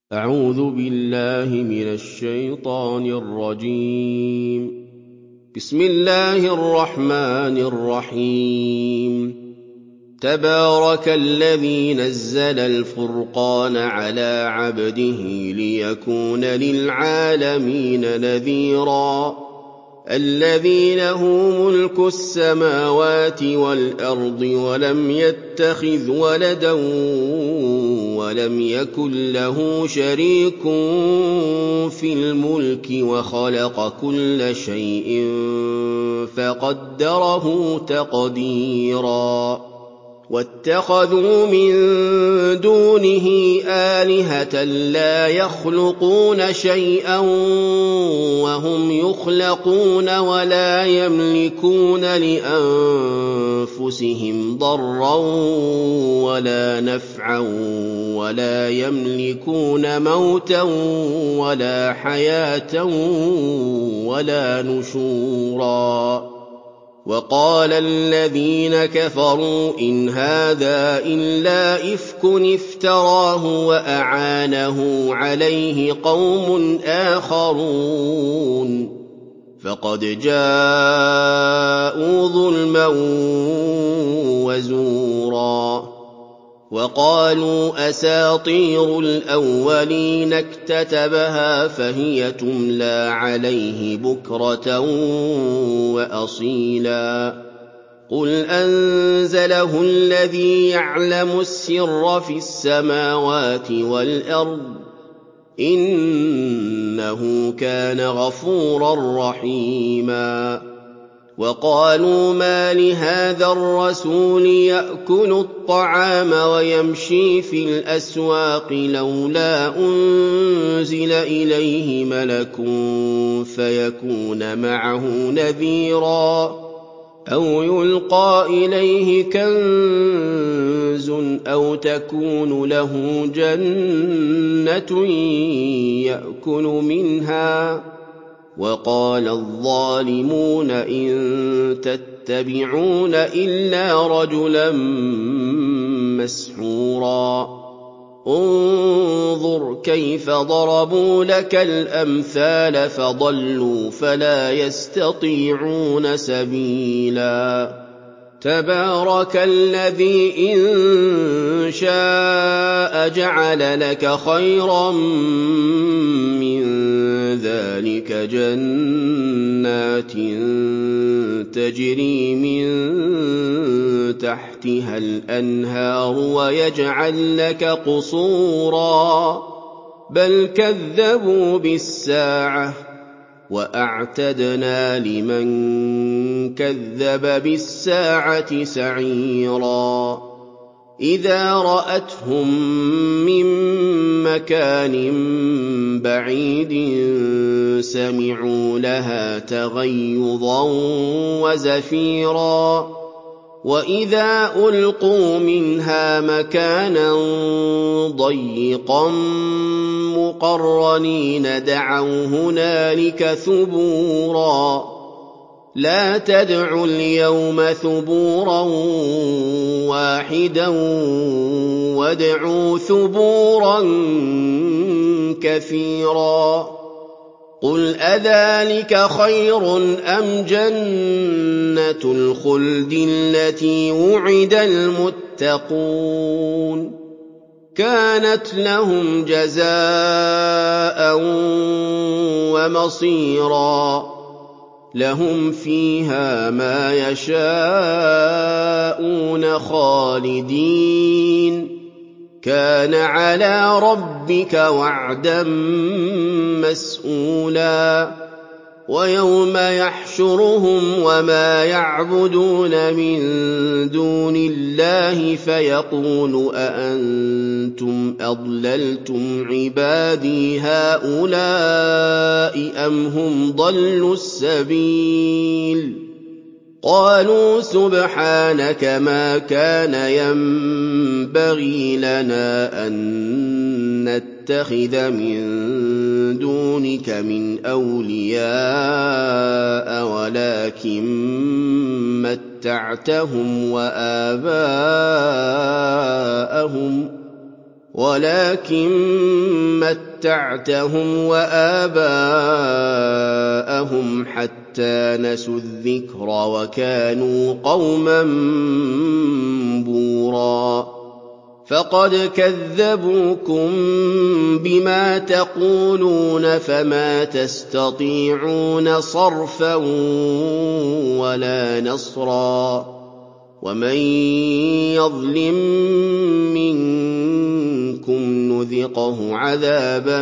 أعوذ بالله من الشيطان الرجيم. بسم الله الرحمن الرحيم. تبارك الذي نزل الفرقان على عبده ليكون للعالمين نذيرا. الذي له ملك السماوات والأرض ولم يتخذ ولدا ولم يكن له شريك في الملك وخلق كل شيء فقدره تقديرا. واتخذوا من دونه آلهة لا يخلقون شيئا وهم يخلقون ولا يملكون لأنفسهم ضرا ولا نفعا ولا يملكون موتا ولا حياة ولا نشورا. وقال الذين كفروا إن هذا إلا إفك افتراه وأعانه عليه قوم آخرون فقد جاءوا ظلما وزورا. وقالوا أساطير الأولين اكتتبها فهي تملى عليه بكرة وأصيلا. قل أنزله الذي يعلم السر في السماوات والأرض إنه كان غفورا رحيما. وقالوا ما لهذا الرسول يأكل الطعام ويمشي في الأسواق لولا أنزل إليه ملك فيكون معه نذيرا أو يلقى إليه كنز أو تكون له جنة يأكل منها. وقال الظالمون إن تتبعون إلا رجلا مسحورا. انظر كيف ضربوا لك الأمثال فضلوا فلا يستطيعون سبيلا. تبارك الذي إن شاء جعل لك خيرا من ذلك جنات تجري من تحتها الأنهار ويجعل لك قصورا بل كذبوا بالساعة وأعتدنا لمن كذب بالساعة سعيرا. إذا رأتهم من مكان بعيد سمعوا لها تغيظا وزفيرا. وإذا ألقوا منها مكانا ضيقا مقرنين دعوا هنالك ثبورا. لا تدعوا اليوم ثبورا واحدا وادعوا ثبورا كثيرا. قل أذلك خير أم جنة الخلد التي وعد المتقون كانت لهم جزاء ومصيرا. لهم فيها ما يشاءون خالدين كان على ربك وعدا مسئولا. ويوم يحشرهم وما يعبدون من دون الله فيقول أأنتم أضللتم عبادي هؤلاء أم هم ضلوا السبيل. قالوا سبحانك ما كان ينبغي لنا أن نتخذ من دونك من أولياء ولكن متعتهم وآباءهم وَلَٰكِن مَّتَّعْتَهُمْ وَآبَاءَهُمْ حَتَّىٰ نَسُوا الذِّكْرَ وَكَانُوا قَوْمًا بُورًا فَقَدْ كَذَّبُوكُم بِمَا تَقُولُونَ فَمَا تَسْتَطِيعُونَ صَرْفًا وَلَا نَصْرًا وَمَن يَظْلِم مِّنكُمْ نُذِقْهُ عَذَابًا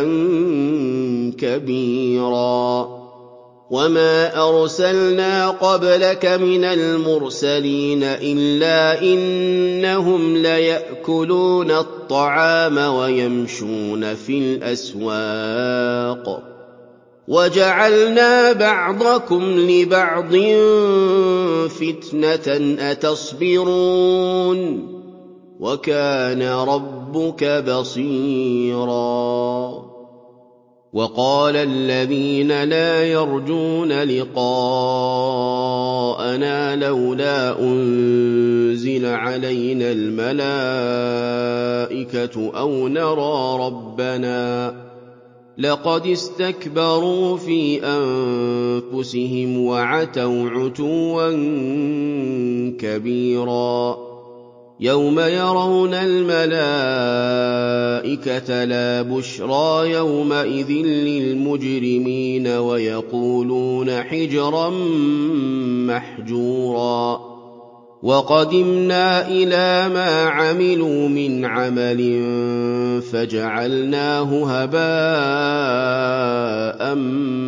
كَبِيرًا وَمَا أَرْسَلْنَا قَبْلَكَ مِنَ الْمُرْسَلِينَ إِلَّا إِنَّهُمْ لَيَأْكُلُونَ الطَّعَامَ وَيَمْشُونَ فِي الْأَسْوَاقِ وَجَعَلْنَا بَعْضَكُمْ لِبَعْضٍ فِتْنَةً أَتَصْبِرُونَ وَكَانَ رَبُّكَ بَصِيرًا وَقَالَ الَّذِينَ لَا يَرْجُونَ لِقَاءَنَا لَوْلَا أُنزِلَ عَلَيْنَا الْمَلَائِكَةُ أَوْ نَرَىٰ رَبَّنَا لَقَدِ اسْتَكْبَرُوا فِي أَنفُسِهِمْ وَعَتَوْا عُتُوًّا كَبِيرًا يَوْمَ يَرَوْنَ الْمَلَائِكَةَ لَا بُشْرَىٰ يَوْمَئِذٍ لِّلْمُجْرِمِينَ وَيَقُولُونَ حِجْرًا مَّحْجُورًا وَقَدِمْنَا إِلَىٰ مَا عَمِلُوا مِنْ عَمَلٍ فَجَعَلْنَاهُ هَبَاءً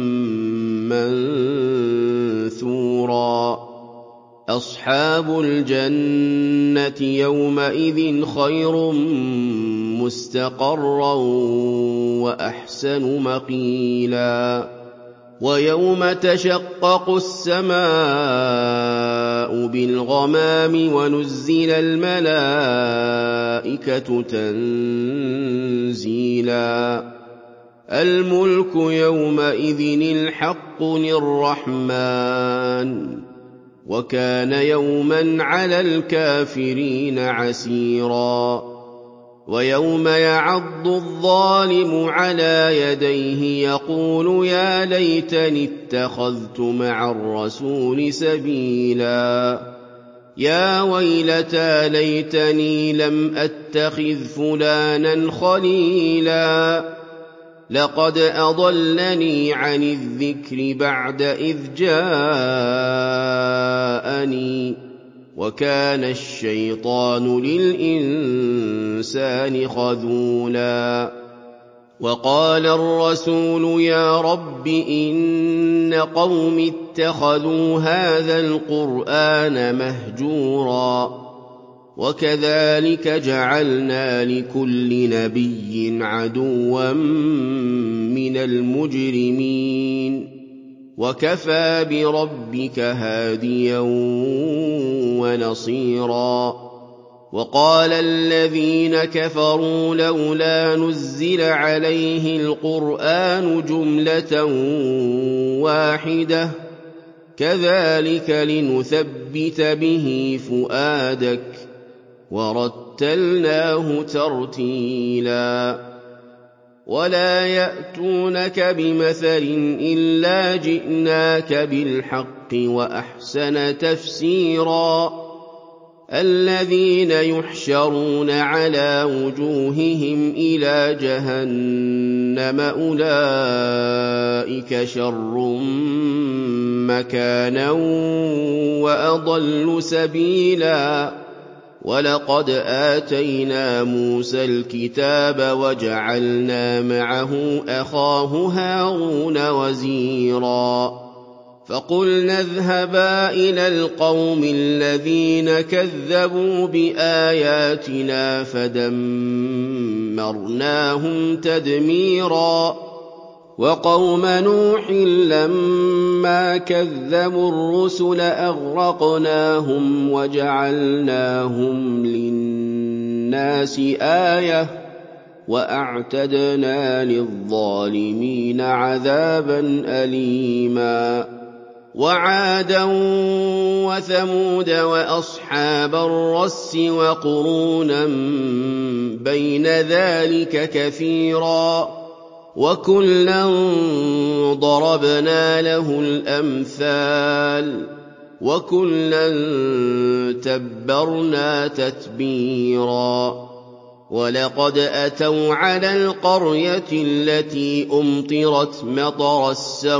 مَّنثُورًا أَصْحَابُ الْجَنَّةِ يَوْمَئِذٍ خَيْرٌ مُّسْتَقَرًّا وَأَحْسَنُ مَقِيلًا وَيَوْمَ تَشَقَّقُ السَّمَاءُ بِالْغَمَامِ وَنُزِّلَ الْمَلَائِكَةُ تَنزِيلًا الْمُلْكُ يَوْمَئِذٍ الْحَقُّ لِلرَّحْمَٰنِ وَكَانَ يَوْمًا عَلَى الْكَافِرِينَ عَسِيرًا وَيَوْمَ يَعَضُّ الظَّالِمُ عَلَىٰ يَدَيْهِ يَقُولُ يَا لَيْتَنِي اتَّخَذْتُ مَعَ الرَّسُولِ سَبِيلًا يَا وَيْلَتَىٰ لَيْتَنِي لَمْ أَتَّخِذْ فُلَانًا خَلِيلًا لَّقَدْ أَضَلَّنِي عَنِ الذِّكْرِ بَعْدَ إِذْ جَاءَنِي وَكَانَ الشَّيْطَانُ لِلْإِنسَانِ خَذُولًا وَقَالَ الرَّسُولُ يَا رَبِّ إِنَّ قَوْمِي اتَّخَذُوا هَٰذَا الْقُرْآنَ مَهْجُورًا وَكَذَٰلِكَ جَعَلْنَا لِكُلِّ نَبِيٍّ عَدُوًّا مِّنَ الْمُجْرِمِينَ وَكَفَىٰ بِرَبِّكَ هَادِيًا وَنَصِيرًا وَقَالَ الَّذِينَ كَفَرُوا لَوْلَا نُزِّلَ عَلَيْهِ الْقُرْآنُ جُمْلَةً وَاحِدَةً كَذَٰلِكَ لِنُثَبِّتَ بِهِ فُؤَادَكَ وَرَتَّلْنَاهُ تَرْتِيلًا وَلَا يَأْتُونَكَ بِمَثَلٍ إِلَّا جِئْنَاكَ بِالْحَقِّ وَأَحْسَنَ تَفْسِيرًا الَّذِينَ يُحْشَرُونَ عَلَىٰ وُجُوهِهِمْ إِلَىٰ جَهَنَّمَ أُولَٰئِكَ شَرٌّ مَّكَانًا وَأَضَلُّ سَبِيلًا وَلَقَدْ آتَيْنَا مُوسَى الْكِتَابَ وَجَعَلْنَا مَعَهُ أَخَاهُ هَارُونَ وَزِيرًا فَقُلْنَا اذْهَبَا إِلَى الْقَوْمِ الَّذِينَ كَذَّبُوا بِآيَاتِنَا فَدَمَّرْنَاهُمْ تَدْمِيرًا وَقَوْمَ نُوحٍ لَّمَّا كَذَّبُوا الرُّسُلَ أَغْرَقْنَاهُمْ وَجَعَلْنَاهُمْ لِلنَّاسِ آيَةً وَأَعْتَدْنَا لِلظَّالِمِينَ عَذَابًا أَلِيمًا وعادا وثمود وأصحاب الرس وقرونا بين ذلك كثيرا وكلا ضربنا له الأمثال وكلا تبرنا تتبيرا ولقد أتوا على القرية التي أمطرت مطر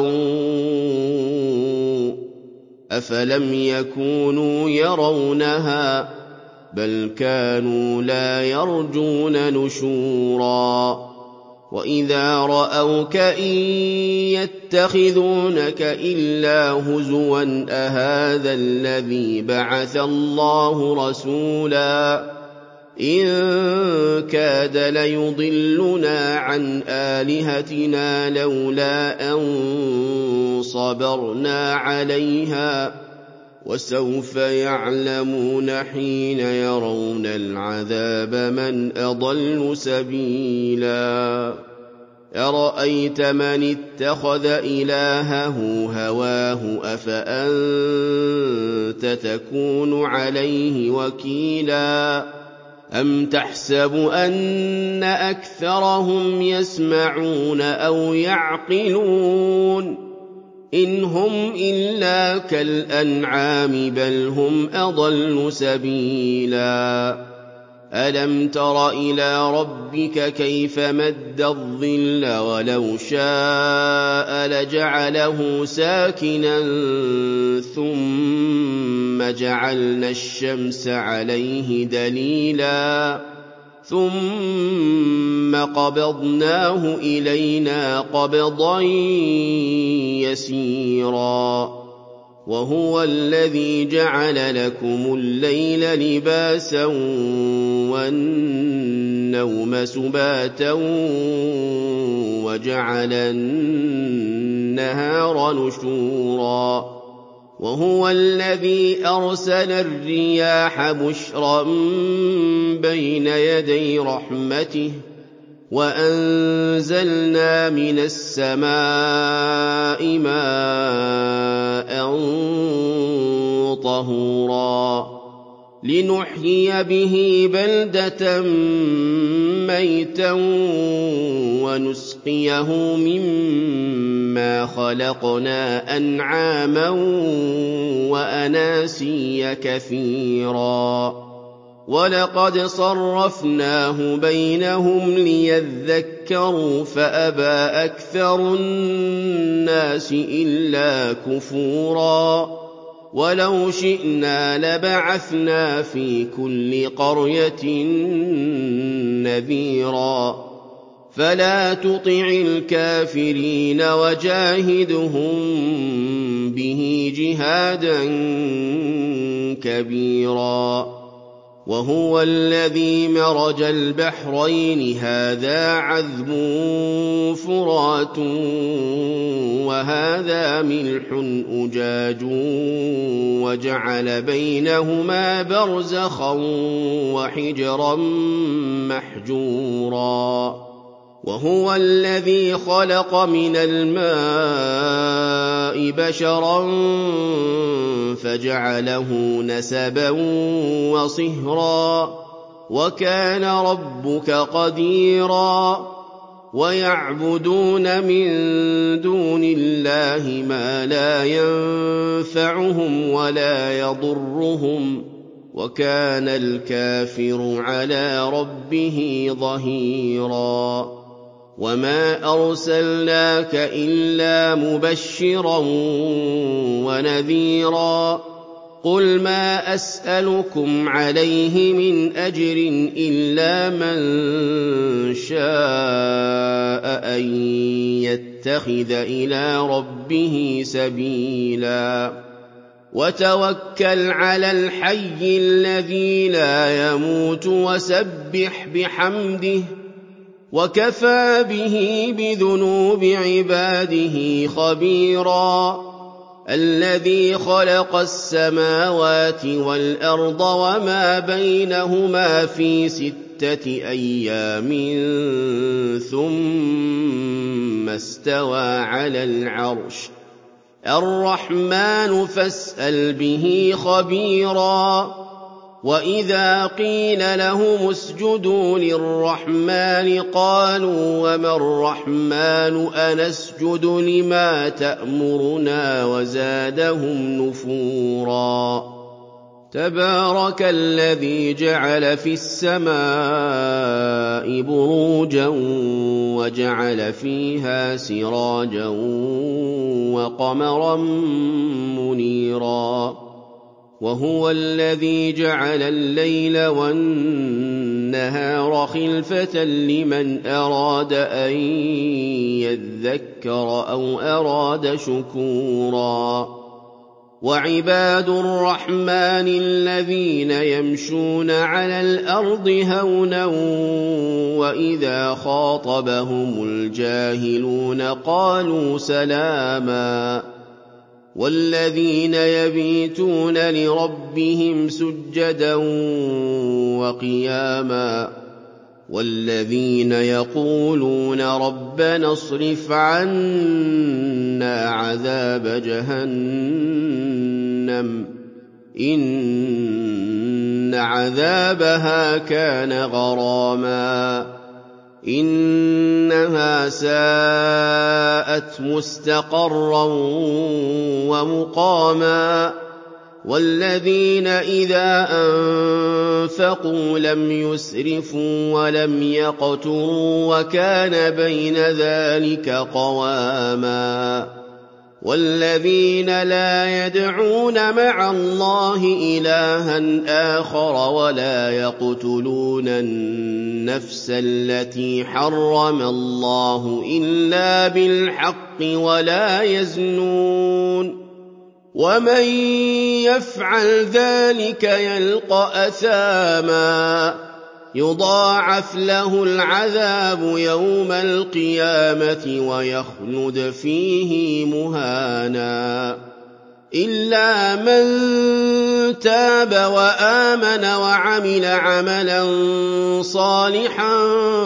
السوء أفلم يكونوا يرونها بل كانوا لا يرجون نشورا وإذا رأوك إن يتخذونك إلا هزوا أهذا الذي بعث الله رسولا إن كاد ليضلنا عن آلهتنا لولا أن صبرنا عليها وسوف يعلمون حين يرون العذاب من أضل سبيلا أرأيت من اتخذ إلهه هواه أفأنت تكون عليه وكيلا أم تحسب أن أكثرهم يسمعون أو يعقلون إن هم إلا كالأنعام بل هم أضل سبيلا ألم تر إلى ربك كيف مد الظل ولو شاء لجعله ساكنا ثم جعلنا الشمس عليه دليلا ثم قبضناه إلينا قبضا يسيرا وهو الذي جعل لكم الليل لباسا والنوم سباتا وجعل النهار نشورا وهو الذي أرسل الرياح بشرا بين يدي رحمته وأنزلنا من السماء ماء طهورا لنحيي به بلدة ميتا ونسقيه مما خلقنا أنعاما وأناسيا كثيرا ولقد صرفناه بينهم ليذكروا فأبى أكثر الناس إلا كفورا ولو شئنا لبعثنا في كل قرية نذيرا فلا تطع الكافرين وجاهدهم به جهادا كبيرا وهو الذي مرج البحرين هذا عذب فرات وهذا ملح أجاج وجعل بينهما برزخا وحجرا محجورا وهو الذي خلق من الماء بشرا فجعله نسبا وصهرا وكان ربك قديرا ويعبدون من دون الله ما لا ينفعهم ولا يضرهم وكان الكافر على ربه ظهيرا وما أرسلناك إلا مبشرا ونذيرا قل ما أسألكم عليه من أجر إلا من شاء أن يتخذ إلى ربه سبيلا وتوكل على الحي الذي لا يموت وسبح بحمده وكفى به بذنوب عباده خبيرا الذي خلق السماوات والأرض وما بينهما في 6 أيام ثم استوى على العرش الرحمن فاسأل به خبيرا وإذا قيل لهم اسجدوا للرحمن قالوا وما الرحمن أنسجد لما تأمرنا وزادهم نفورا تبارك الذي جعل في السماء بروجا وجعل فيها سراجا وقمرا منيرا وهو الذي جعل الليل والنهار خلفة لمن أراد أن يذكر أو أراد شكورا وعباد الرحمن الذين يمشون على الأرض هونا وإذا خاطبهم الجاهلون قالوا سلاما والذين يبيتون لربهم سجدا وقياما والذين يقولون ربنا اصرف عنا عذاب جهنم إن عذابها كان غراما إنها ساءت مستقرا ومقاما والذين إذا أنفقوا لم يسرفوا ولم يقتروا وكان بين ذلك قواما والذين لا يدعون مع الله إلها آخر ولا يقتلون النفس التي حرم الله إلا بالحق ولا يزنون ومن يفعل ذلك يلقى أثاما يضاعف له العذاب يوم القيامة ويخلد فيه مهانا إلا من تاب وآمن وعمل عملا صالحا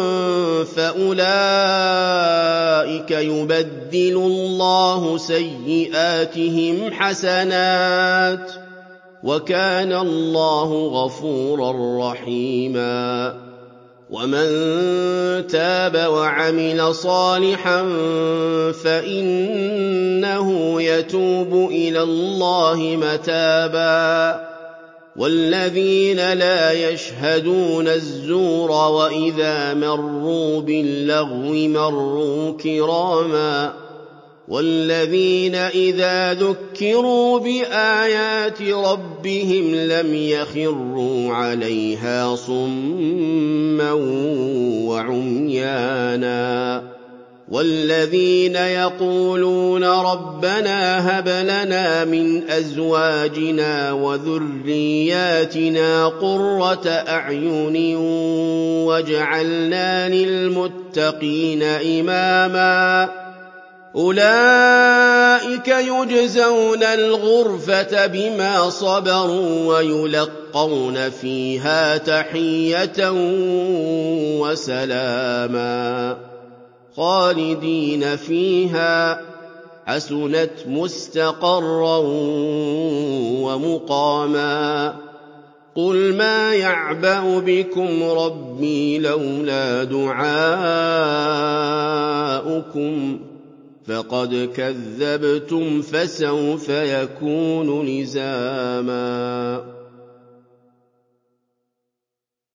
فأولئك يبدل الله سيئاتهم حسنات وكان الله غفورا رحيما ومن تاب وعمل صالحا فإنه يتوب إلى الله متابا والذين لا يشهدون الزور وإذا مروا باللغو مروا كراما والذين إذا ذكروا بآيات ربهم لم يخروا عليها صما وعميانا والذين يقولون ربنا هب لنا من أزواجنا وذرياتنا قرة أعين واجعلنا للمتقين إماما أولئك يجزون الغرفة بما صبروا ويلقون فيها تحية وسلاما خالدين فيها حسنت مستقرا ومقاما قل ما يعبأ بكم ربي لولا دعاؤكم فقد كذبتم فسوف يكون لزاما